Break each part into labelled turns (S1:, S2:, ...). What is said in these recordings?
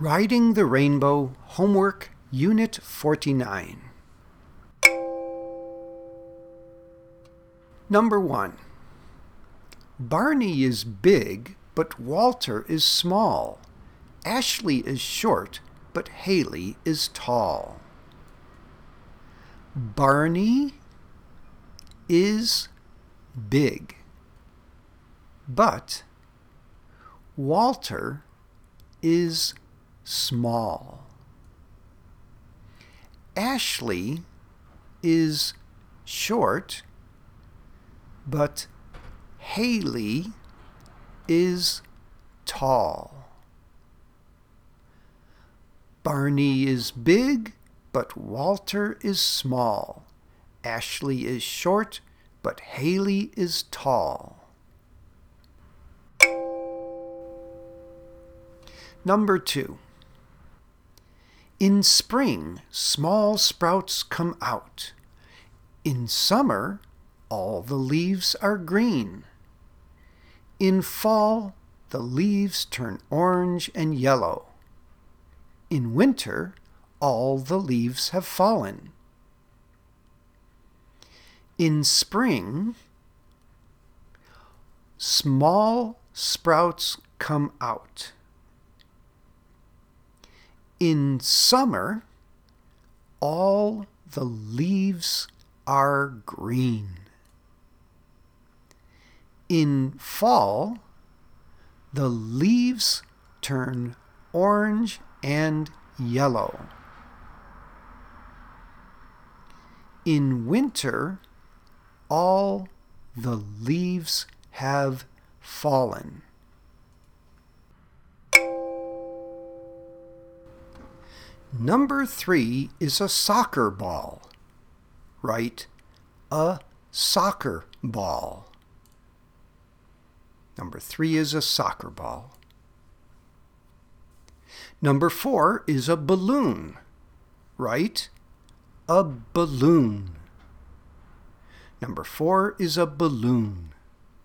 S1: Riding the Rainbow, Homework, Unit 49. Number 1. Barney is big, but Walter is small. Ashley is short, but Haley is tall. Barney is big, but Walter is small. Ashley is short, but Haley is tall. Barney is big, but Walter is small. Ashley is short, but Haley is tall. Number 2. In spring, small sprouts come out. In summer, all the leaves are green. In fall, the leaves turn orange and yellow. In winter, all the leaves have fallen. In spring, small sprouts come out. In summer, all the leaves are green. In fall, the leaves turn orange and yellow. In winter, all the leaves have fallen. Number 3 is a soccer ball. Write a soccer ball. Number 3 is a soccer ball. Number 4 is a balloon. Write a balloon. Number 4 is a balloon.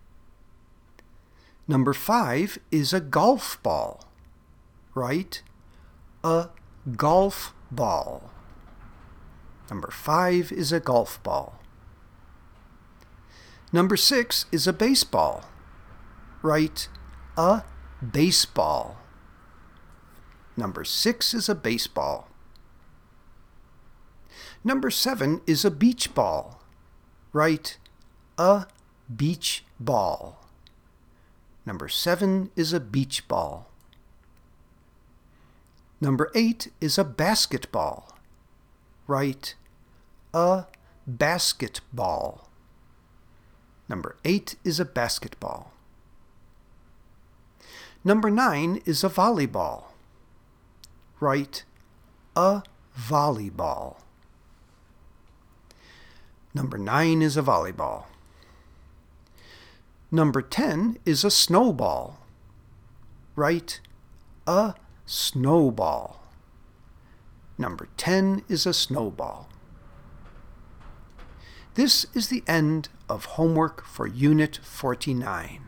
S1: Number 5 is a golf ball. Write a golf ball. Number 5 is a golf ball. Number 6 is a baseball. Write a baseball. Number 6 is a baseball. Number 7 is a beach ball. Write a beach ball. Number 7 is a beach ball. Number 8 is a basketball. Write a basketball. Number 8 is a basketball. Number 9 is a volleyball. Write a volleyball. Number 9 is a volleyball. Number 10 is a snowball. Write a snowball. Number 10 is a snowball. This is the end of homework for Unit 49.